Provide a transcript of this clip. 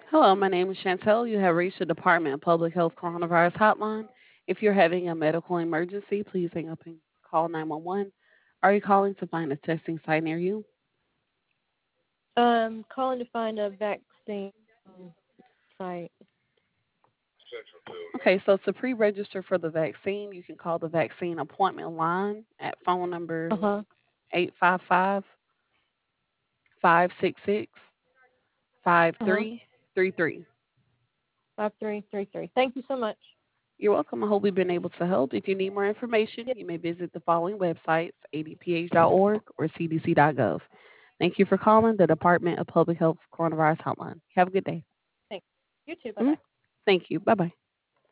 Hello, my name is Chantel. You have reached the Department of Public Health Coronavirus Hotline. If you're having a medical emergency, please hang up and call 911. Are you calling to find a testing site near you? Calling to find a vaccine site. Okay, so to pre register for the vaccine, you can call the vaccine appointment line at phone number Uh huh. 855 566 Uh huh. 5333. 5333. Thank you so much. You're welcome. I hope we've been able to help. If you need more information, Yep. you may visit the following websites adph.org or cdc.gov. Thank you for calling the Department of Public Health Coronavirus Hotline. Have a good day. Thanks. You too. Bye Mhm. bye. Thank you. Bye bye.